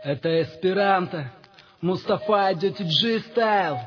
Это эсперанто, Мустафа Дёти-Джи стайл.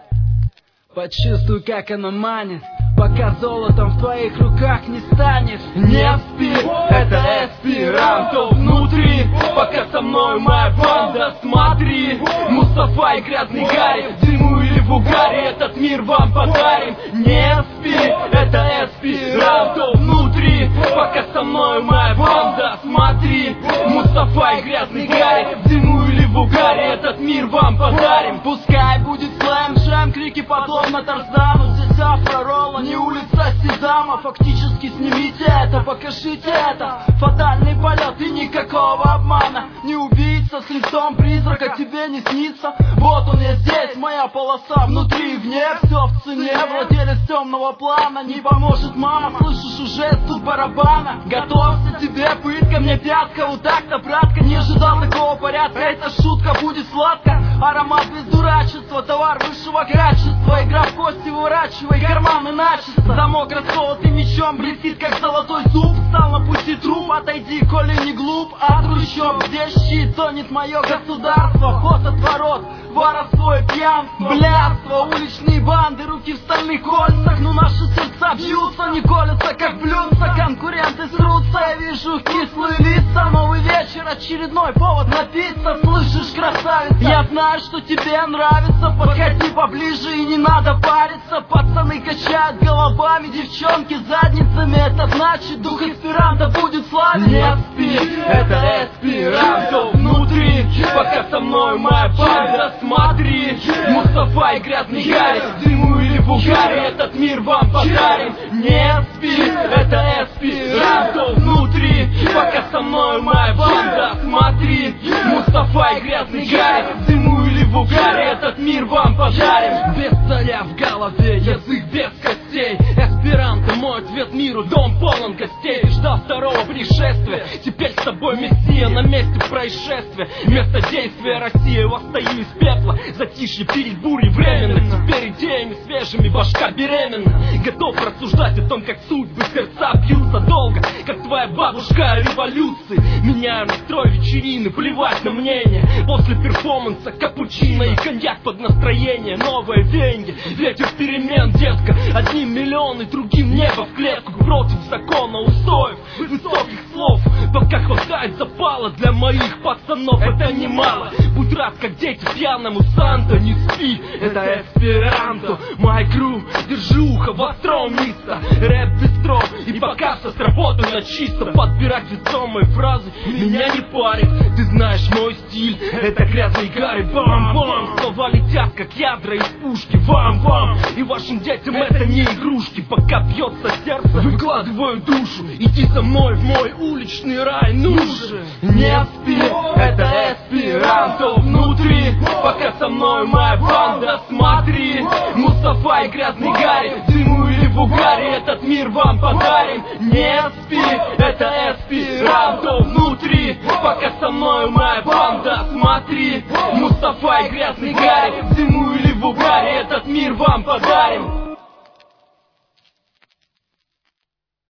Почувствуй, как оно манит, пока золотом в твоих руках не станет. Не спи, это эсперанто внутри, пока со мной моя банда. Смотри, Мустафа и грязный Гарри, в дыму или в угаре этот мир вам подарим. Не спи, это эсперанто внутри, пока со мной моя банда. Смотри, Мустафа и грязный Гарри, в дыму или в угаре этот мир вам подарим. Пускай будет слэм, джем, крики подобно Тарзану. Здесь афро-ролла, не улица Сезама. Фактически снимите это, покажите это. Фатальный полет и никакого обмана. Не убийца с лицом призрака, тебе не снится. Вот он я здесь, моя полоса внутри и вне. Все в цене, владелец темного плана. Не поможет мама, слышишь уже стук барабана. Готовься, тебе пытка, мне пятка. Вот так-то, братка, не ожидал такого порядка. Эта шутка будет сладко. Аромат без дурачества, товар высшего качества. Игра в кости, выворачивай карманы начисто. Замок расколотый мечом, блестит как золотой зуб. Стал на пути труп, отойди, коли не глуп. А трущоб, здесь щит, тонет мое государство. Ход от ворот, воровство и пьянство, блядство, уличные банды, руки в стальных кольцах. Но наши сердца бьются, не колются, как блюдца. Конкуренты срутся, я вижу кислые лица. Новый вечер, очередной повод напиться. Слышишь, красавица, я знаю, что тебе нравится. Подходи поближе и не надо париться. Пацаны качают головами, девчонки задницами. Это значит, дух эсперанто будет славен. Не спи, это эсперанто внутри, пока со мной моя банда. Смотри, Мустафа и грязный Гарри, в дыму или в угаре этот мир вам подарим. Не спи, это эсперанто внутри, пока со мной моя банда. Смотри, Мустафа и грязный Гарри, в дыму или в угаре этот мир вам подарим. Без царя в голове, язык без костей. Эсперанто, мой ответ миру, дом полон гостей. Ты ждал второго пришествия, теперь с тобой мессия на месте происшествия. Место действия Россия, восстаю из пепла. Затишье перед бурей временно. Теперь идеями свежими башка беременна. Готов рассуждать о том, как судьбы сердца бьются долго, как твоя бабушка о революции. Меняю настрой вечерины, плевать на мнение. После перформанса капучино и коньяк под настроение. Новые деньги, ветер перемен, детка. Одним миллион и другим небо в клетку. Против закона, устоев, высоких слов. Пока хватает запала для моих пацанов, это немало. Будь рад, как дети пьяному Санта. Не спи, это эсперанто. My crew, держи ухо востро, мисто. Рэп бистро, и пока все сработано на чисто. Подбирать весомые фразы меня не парит. Ты знаешь мой стиль, это грязный Гарри. Бам-бам, слова летят, как ядра из пушки. Вам-вам, и вашим детям это не игрушки. Пока бьется сердце, выкладываю душу. Иди за мной в мой уличный рай, ну же. Не спи, это эсперанто внутри, пока со мной моя банда. Смотри, Мустафа и грязный Гарри, в дыму или в угаре этот мир вам подарим. Не спи, это эсперанто внутри, пока со мной моя банда. Смотри, Мустафа и грязный Гарри, в дыму или в угаре этот мир вам подарим.